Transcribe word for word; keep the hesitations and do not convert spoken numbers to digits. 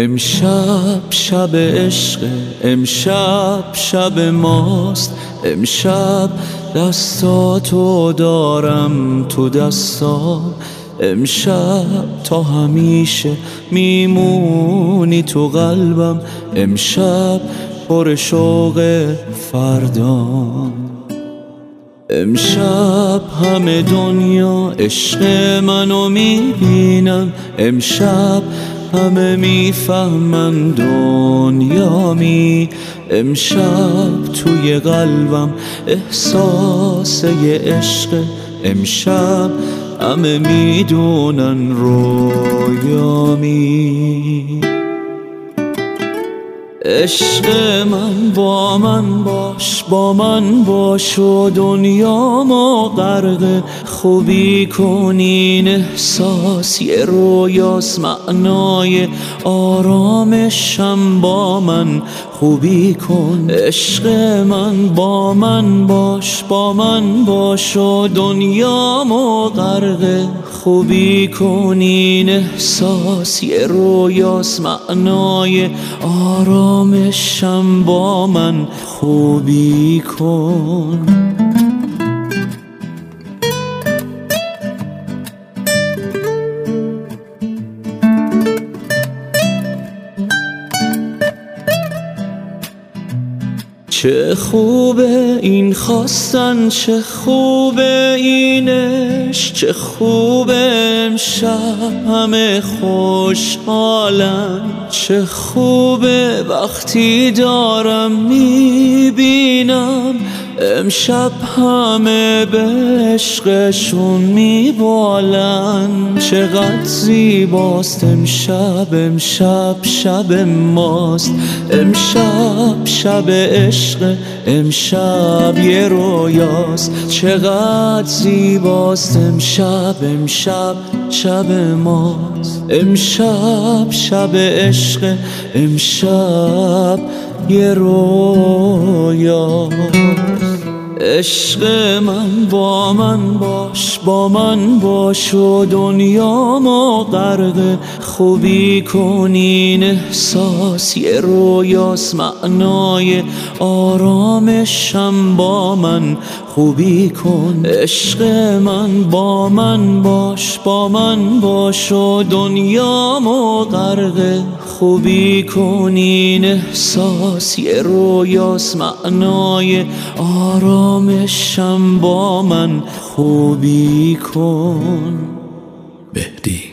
امشب شب عشق، امشب شب ماست. امشب دستاتو دارم تو دستام. امشب تا همیشه میمونی تو قلبم. امشب پر شوق فردام. امشب همه دنیا عشق منو میبینن. امشب همه میفهمن دنیامی. امشب توی قلبم احساس یه عشق. امشب همه میدونن رویامی. عشق من با من باش، با من باش و دنیامو غرق خوبی کنین. احساس یه رویاست، معنای آرامشم با من خوبی کن. عشق من با من باش، با من باش و دنیامو غرق خوبی کنین. احساس یه رویاست، معنای آرامشم با من خوبی کن. چه خوبه این خواستن، چه خوبه اینش، چه خوبه امشب همه خوشحالن. چه خوبه وقتی دارم میبینم امشب همه به عشقشون میبالن. چقدر زیباست امشب، امشب شب ماست. امشب شب عشق، امشب یه رویاست. چقدر زیباست امشب، امشب شب ماست. امشب شب عشق، امشب یه رویاست. عشق من با من باش، با من باش و دنیامو غرق خوبی کنین. احساس یه رویاست، معنای آرامشم با من خوبی کن. عشق من با من باش، با من باش و دنیامو غرق خوبی کنین. احساس یه رویاست، معنای آرامشم با من خوبی کن. مهدی.